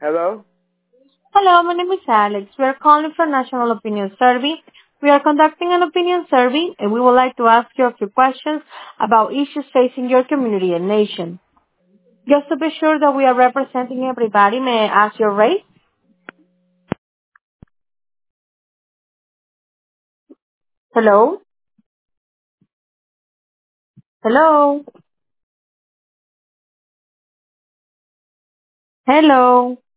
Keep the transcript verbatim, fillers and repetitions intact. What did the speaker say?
Hello? Hello, my name is Alex. We are calling for National Opinion Survey. We are conducting an opinion survey and we would like to ask you a few questions about issues facing your community and nation. Just to be sure that we are representing everybody, may I ask your race? Hello? Hello? Hello?